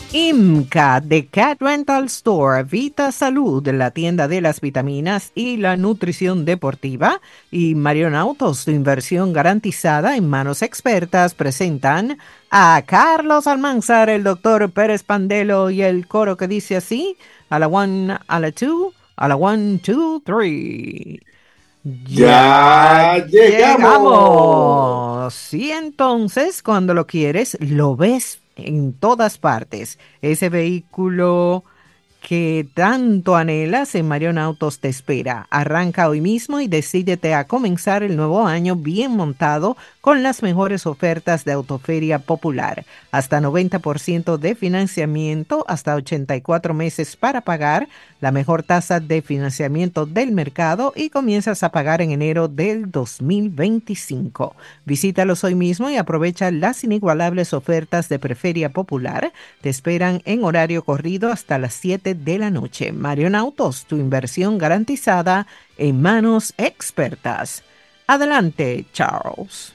IMCA, The Cat Rental Store, Vita Salud, la tienda de las vitaminas y la nutrición deportiva, y Marion Autos, tu inversión garantizada en manos expertas, presentan a Carlos Almanzar, el doctor Pérez Pandelo y el coro que dice así, a la one, a la two, a la one, two, three. ¡Ya llegamos! Y entonces, cuando lo quieres, lo ves en todas partes. Ese vehículo que tanto anhelas en Marion Autos te espera. Arranca hoy mismo y decídete a comenzar el nuevo año bien montado con las mejores ofertas de Autoferia Popular. Hasta 90% de financiamiento, hasta 84 meses para pagar, la mejor tasa de financiamiento del mercado y comienzas a pagar en enero del 2025. Visítalos hoy mismo y aprovecha las inigualables ofertas de Preferia Popular. Te esperan en horario corrido hasta las 7 de la noche. Marion Autos, tu inversión garantizada en manos expertas. Adelante, Charles.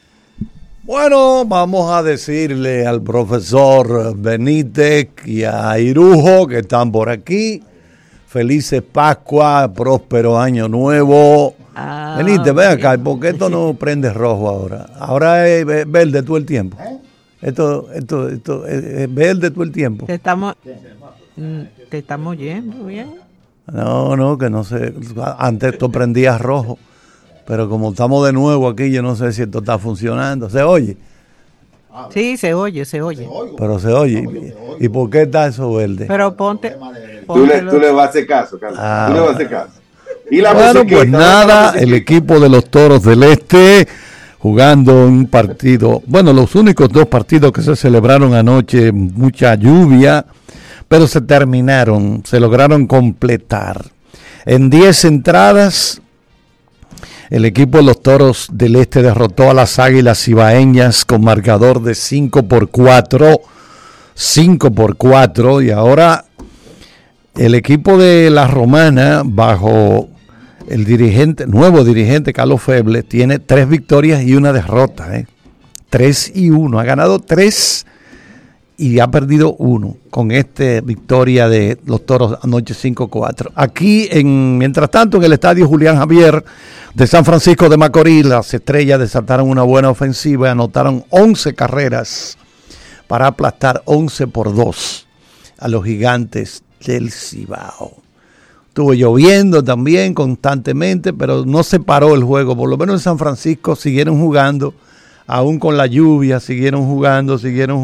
Bueno, vamos a decirle al profesor Benítez y a Irujo que están por aquí. Felices Pascua, próspero año nuevo. Benítez, ven acá, ¿por qué esto no prende rojo ahora? Ahora es verde todo el tiempo. Esto es verde todo el tiempo. ¿Te estamos oyendo bien? No, que no sé. Antes esto prendía rojo. Pero como estamos de nuevo aquí, yo no sé si esto está funcionando. ¿Se oye? Sí, se oye. Pero se oye. ¿Y por qué está eso verde? Pero ponte tú le vas a hacer caso, Carlos. Tú le vas a hacer caso. Y la bueno, pues nada, el equipo de los Toros del Este jugando un partido. Bueno, los únicos dos partidos que se celebraron anoche, mucha lluvia, pero se terminaron, se lograron completar. En 10 entradas, el equipo de los Toros del Este derrotó a las Águilas Cibaeñas con marcador de 5-4, y ahora el equipo de La Romana, bajo el nuevo dirigente Carlos Feble, tiene 3 victorias y una derrota, 3-1, ha ganado 3 y ha perdido 1 con esta victoria de los Toros anoche 5-4. Aquí, mientras tanto, en el estadio Julián Javier de San Francisco de Macorís, las Estrellas desataron una buena ofensiva y anotaron 11 carreras para aplastar 11-2 a los Gigantes del Cibao. Estuvo lloviendo también constantemente, pero no se paró el juego. Por lo menos en San Francisco siguieron jugando, aún con la lluvia, siguieron jugando,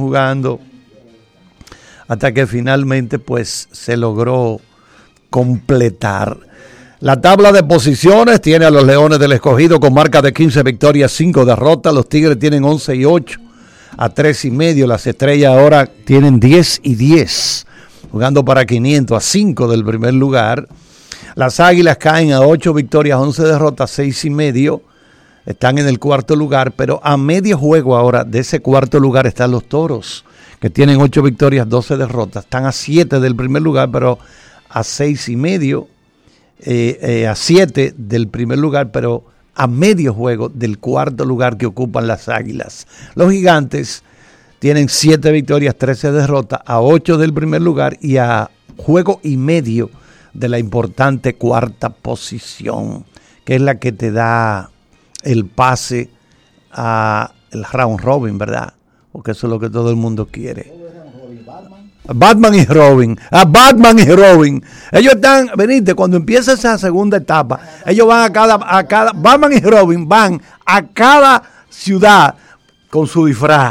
hasta que finalmente pues se logró completar. La tabla de posiciones tiene a los Leones del Escogido con marca de 15 victorias, 5 derrotas. Los Tigres tienen 11-8 a 3.5. Las Estrellas ahora tienen 10-10, jugando para 500 a 5 del primer lugar. Las Águilas caen a 8 victorias, 11 derrotas, 6.5. Están en el cuarto lugar, pero a medio juego ahora de ese cuarto lugar están los Toros, que tienen 8 victorias, 12 derrotas. Están a 7 del primer lugar, pero a 6.5, a 7 del primer lugar, pero a medio juego del cuarto lugar que ocupan las Águilas. Los Gigantes tienen 7 victorias, 13 derrotas, a 8 del primer lugar y a juego y medio de la importante cuarta posición, que es la que te da el pase a el round robin, ¿verdad? Porque eso es lo que todo el mundo quiere. Batman y Robin. Ellos están, venite, cuando empieza esa segunda etapa, ellos van a cada Batman y Robin van a cada ciudad con su disfraz.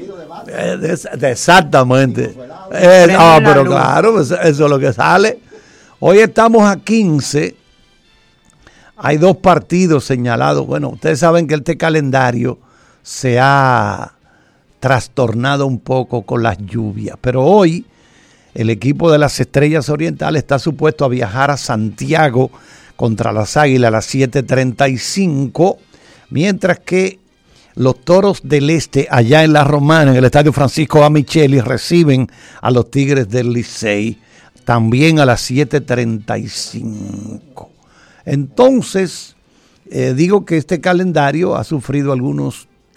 Exactamente. Pero claro, eso es lo que sale. Hoy estamos a 15. Hay 2 partidos señalados. Bueno, ustedes saben que este calendario se ha trastornado un poco con las lluvias, pero hoy el equipo de las Estrellas Orientales está supuesto a viajar a Santiago contra las Águilas a las 7:35, mientras que los Toros del Este allá en La Romana, en el estadio Francisco A. Micheli, reciben a los Tigres del Licey también a las 7:35. Entonces, digo que este calendario ha sufrido algunos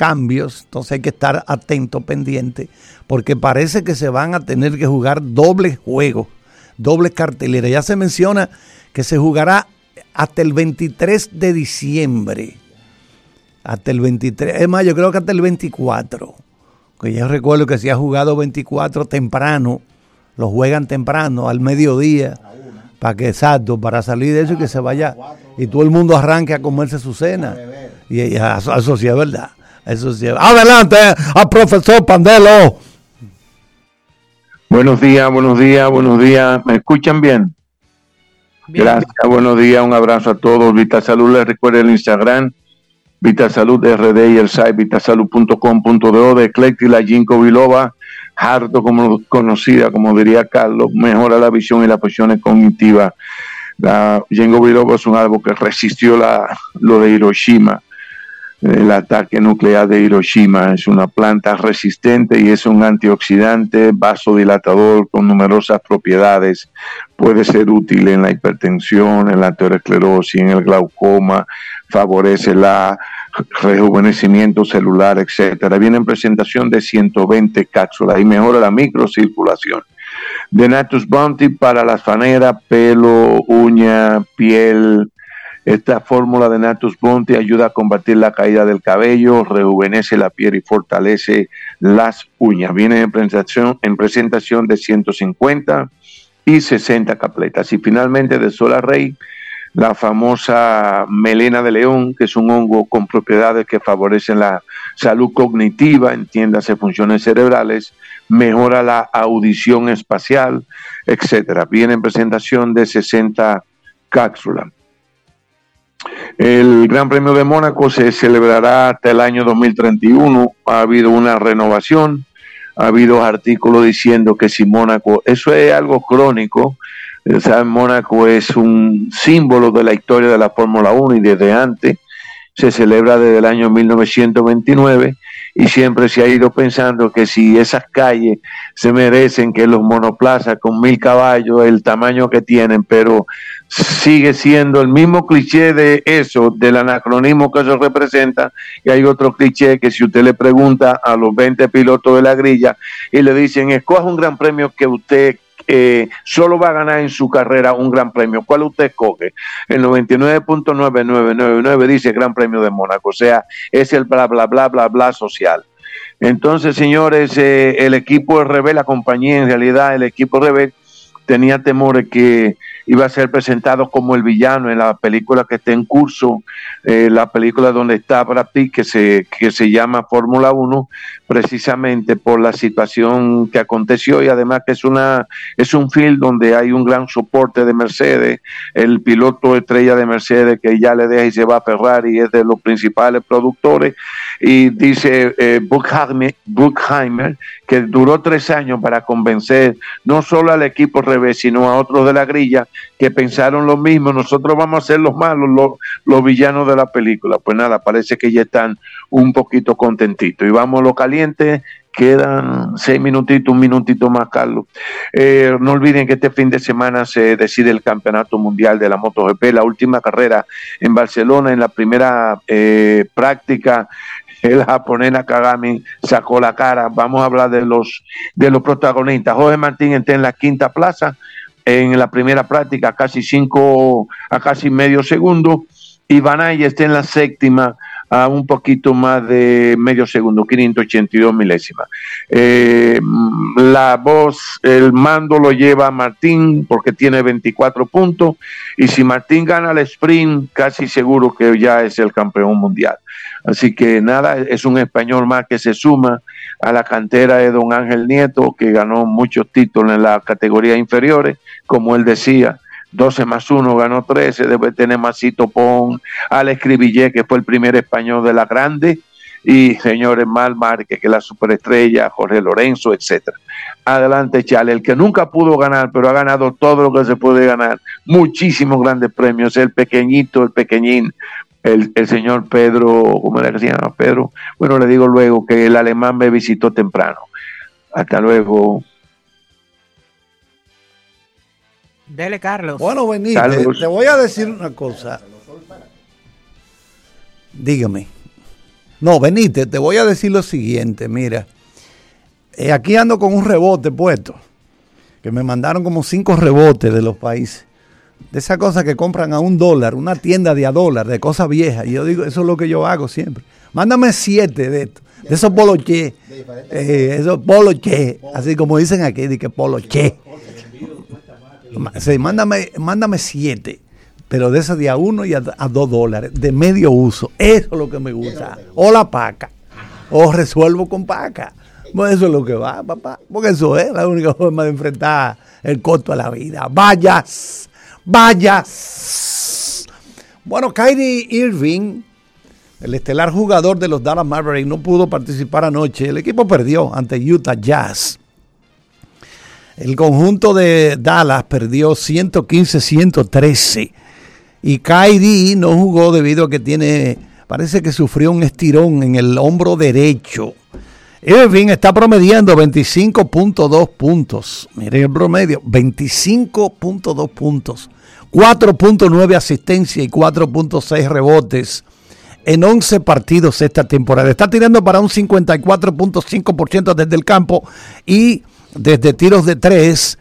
cambios, entonces hay que estar atento, pendiente, porque parece que se van a tener que jugar doble juego, doble cartelera. Ya se menciona que se jugará hasta el 23 de diciembre. Hasta el 23, es más, yo creo que hasta el 24. Que yo recuerdo que se ha jugado 24 temprano, lo juegan temprano, al mediodía, para salir de eso y que se vaya, y todo el mundo arranque a comerse su cena. Y eso sí es verdad. Eso sí es. Adelante, al profesor Pandelo. Buenos días. ¿Me escuchan bien? Gracias, buenos días, un abrazo a todos. VitaSalud, les recuerdo el Instagram, VitaSalud RD, y el site vitasalud.com.do de Eclectic, la ginkgo biloba, harto como conocida, como diría Carlos, mejora la visión y las funciones cognitivas. La ginkgo biloba es un árbol que resistió lo de Hiroshima, el ataque nuclear de Hiroshima. Es una planta resistente y es un antioxidante, vasodilatador con numerosas propiedades. Puede ser útil en la hipertensión, en la aterosclerosis, en el glaucoma, favorece la rejuvenecimiento celular, etcétera. Viene en presentación de 120 cápsulas y mejora la microcirculación. De Natus Bounty para las faneras, pelo, uña, piel. Esta fórmula de Natus Bounty ayuda a combatir la caída del cabello, rejuvenece la piel y fortalece las uñas. Viene en presentación de 150 y 60 capletas. Y finalmente de Solar Rey, la famosa melena de león, que es un hongo con propiedades que favorecen la salud cognitiva, entiéndase funciones cerebrales, mejora la audición espacial, etcétera. Viene en presentación de 60 cápsulas. El Gran Premio de Mónaco se celebrará hasta el año 2031. Ha habido una renovación, ha habido artículos diciendo que si Mónaco, eso es algo crónico. ¿Saben? Mónaco es un símbolo de la historia de la Fórmula 1 y desde antes se celebra desde el año 1929 y siempre se ha ido pensando que si esas calles se merecen que los monoplazas con 1000 caballos, el tamaño que tienen, pero sigue siendo el mismo cliché de eso, del anacronismo que eso representa. Y hay otro cliché que si usted le pregunta a los 20 pilotos de la grilla y le dicen, escoja un gran premio que usted solo va a ganar en su carrera un gran premio, ¿cuál usted escoge? El 99.9999 dice Gran Premio de Mónaco, o sea, es el bla bla bla bla bla social. Entonces, señores, el equipo RB, la compañía, en realidad el equipo RB tenía temores que iba a ser presentado como el villano en la película que está en curso, la película donde está Brad Pitt, que se llama Fórmula 1, precisamente por la situación que aconteció, y además que es un film donde hay un gran soporte de Mercedes, el piloto estrella de Mercedes que ya le deja y se va a Ferrari, es de los principales productores, y dice Bruckheimer que duró 3 años para convencer no solo al equipo revés, sino a otros de la grilla que pensaron lo mismo, nosotros vamos a ser los malos, los villanos de la película. Pues nada, parece que ya están un poquito contentitos. Y vamos a lo caliente, quedan 6 minutitos, un minutito más, Carlos. No olviden que este fin de semana se decide el Campeonato Mundial de la MotoGP, la última carrera en Barcelona, en la primera práctica. El japonés Nakagami sacó la cara. Vamos a hablar de los protagonistas. Jorge Martín está en la 5ª plaza, en la primera práctica, a casi medio segundo. Y Banaya está en la 7ª, a un poquito más de medio segundo, 582 milésimas. El mando lo lleva Martín porque tiene 24 puntos, y si Martín gana el sprint, casi seguro que ya es el campeón mundial. Así que nada, es un español más que se suma a la cantera de don Ángel Nieto, que ganó muchos títulos en las categorías inferiores, como él decía. 12 más 1 ganó 13, debe tener Masito Pon, Alex Cribillé, que fue el primer español de la grande, y señores Mal Márquez, que es la superestrella, Jorge Lorenzo, etcétera. Adelante, Chale, el que nunca pudo ganar, pero ha ganado todo lo que se puede ganar, muchísimos grandes premios, el pequeñito, el pequeñín, el señor Pedro, ¿cómo era que se llama? Pedro, bueno, le digo luego que el alemán me visitó temprano. Hasta luego. Dele, Carlos. Bueno, Benítez, te voy a decir una cosa. Dígame. No, Benítez, te voy a decir lo siguiente, mira. Aquí ando con un rebote puesto, que me mandaron como 5 rebotes de los países. De esas cosas que compran a $1, una tienda de $1, de cosas viejas. Y yo digo, eso es lo que yo hago siempre. Mándame 7 de estos, de esos poloché. Esos poloché, así como dicen aquí, de que poloché. Sí, mándame 7. Pero de esas de a $1 y a $2, de medio uso. Eso es lo que me gusta. O la paca. O resuelvo con paca. Pues eso es lo que va, papá. Porque eso es la única forma de enfrentar el costo a la vida. Vayas. Bueno, Kyrie Irving, el estelar jugador de los Dallas Mavericks, no pudo participar anoche. El equipo perdió ante Utah Jazz. El conjunto de Dallas perdió 115-113. Y KD no jugó debido a que parece que sufrió un estirón en el hombro derecho. Irving está promediando 25.2 puntos. Miren el promedio, 25.2 puntos. 4.9 asistencia y 4.6 rebotes en 11 partidos esta temporada. Está tirando para un 54.5% desde el campo y desde tiros de 3,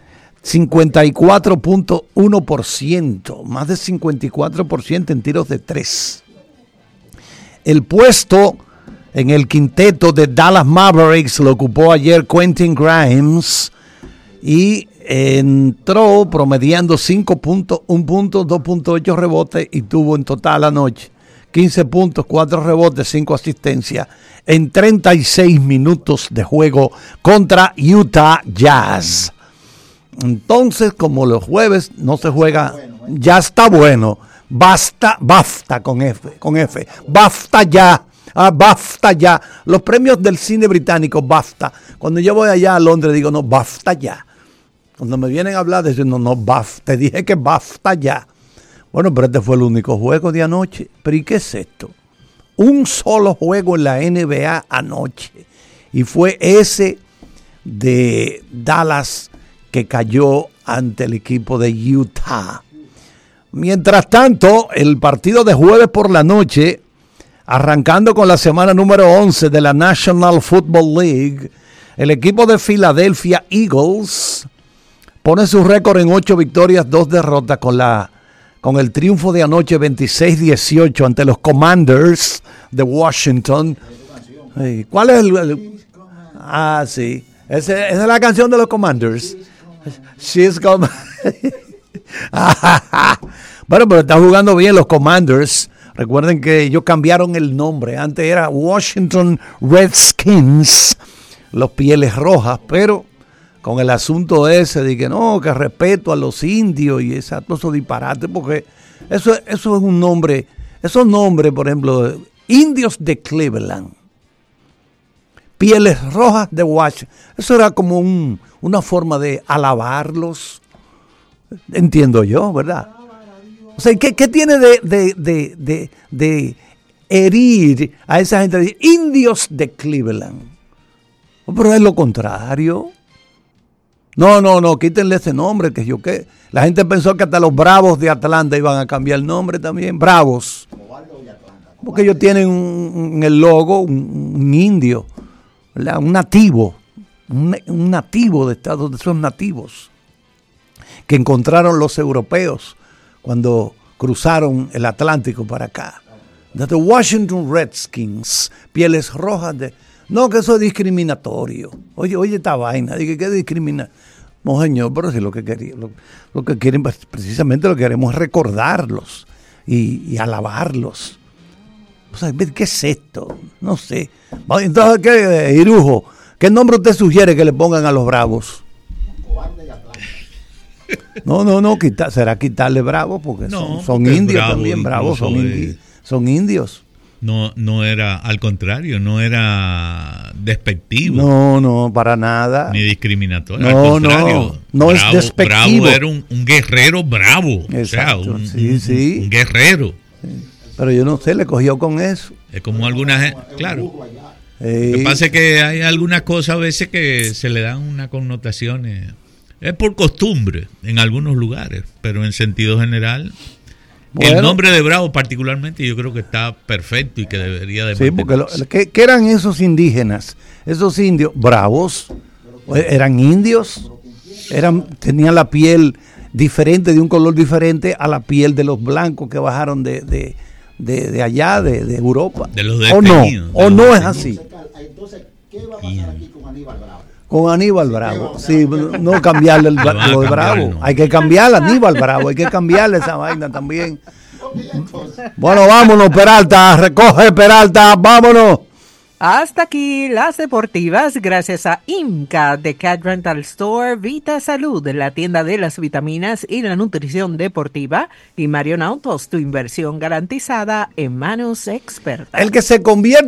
54.1%, más de 54% en tiros de 3. El puesto en el quinteto de Dallas Mavericks lo ocupó ayer Quentin Grimes y entró promediando 5.1 puntos, 2.8 rebotes y tuvo en total anoche 15 puntos, 4 rebotes, 5 asistencias en 36 minutos de juego contra Utah Jazz. Entonces, como los jueves no se juega, ya está bueno. Basta con F. Basta ya. Basta ya. Los premios del cine británico, basta. Cuando yo voy allá a Londres digo, no, basta ya. Cuando me vienen a hablar, dicen, no, basta. Te dije que basta ya. Bueno, pero este fue el único juego de anoche. ¿Pero y qué es esto? Un solo juego en la NBA anoche. Y fue ese de Dallas que cayó ante el equipo de Utah. Mientras tanto, el partido de jueves por la noche, arrancando con la semana número 11 de la National Football League, el equipo de Philadelphia Eagles pone su récord en 8 victorias, 2 derrotas con el triunfo de anoche 26-18 ante los Commanders de Washington. ¿Cuál es sí. Esa es la canción de los Commanders. She's come. Bueno, pero están jugando bien los Commanders. Recuerden que ellos cambiaron el nombre. Antes era Washington Redskins, los Pieles Rojas, pero con el asunto ese de que no, que respeto a los indios y ese disparate, porque eso es un nombre, esos nombres, por ejemplo, indios de Cleveland, Pieles Rojas de Washington, eso era como una forma de alabarlos, entiendo yo, ¿verdad? O sea, ¿qué tiene de herir a esa gente de indios de Cleveland? Pero es lo contrario. No, quítenle ese nombre, que yo qué. La gente pensó que hasta los Bravos de Atlanta iban a cambiar el nombre también, Bravos. Porque ellos tienen en el logo un indio, ¿verdad? Un nativo, un nativo de Estados, de esos nativos que encontraron los europeos cuando cruzaron el Atlántico para acá. The Washington Redskins, Pieles Rojas de... No, que eso es discriminatorio. Oye esta vaina, dije que discrimina. No, señor, pero si lo que quieren, precisamente lo que queremos es recordarlos y alabarlos. O sea, ¿qué es esto? No sé. Entonces, ¿qué, Irujo? ¿Qué nombre usted sugiere que le pongan a los Bravos? No, será quitarle Bravos porque son indios Bravo, también, Bravos son indios. No era, al contrario, no era despectivo. No, para nada. Ni discriminatorio, al contrario. No es despectivo. Bravo era un guerrero bravo. Exacto, o sea, un guerrero. Sí. Pero yo no sé, le cogió con eso. Es como alguna gente, claro. Lo que pasa es que hay algunas cosas a veces que se le dan una connotación. Es por costumbre en algunos lugares, pero en sentido general Bueno, el nombre de Bravo particularmente yo creo que está perfecto y que debería de mantenerse. Sí, porque ¿qué eran esos indígenas? Esos indios bravos, eran indios, tenían la piel diferente, de un color diferente a la piel de los blancos que bajaron de allá, de Europa. De los ¿O no es así? Entonces, ¿qué va a pasar aquí con Aníbal Bravo? Con Aníbal Bravo, sí, no cambiarle lo de Bravo, no. Hay que cambiarle a Aníbal Bravo, hay que cambiarle esa vaina también. Bueno, vámonos, Peralta, recoge Peralta, vámonos. Hasta aquí las deportivas, gracias a IMCA de Cat Rental Store, Vita Salud, la tienda de las vitaminas y la nutrición deportiva, y Marion Autos, tu inversión garantizada en manos expertas. El que se convierte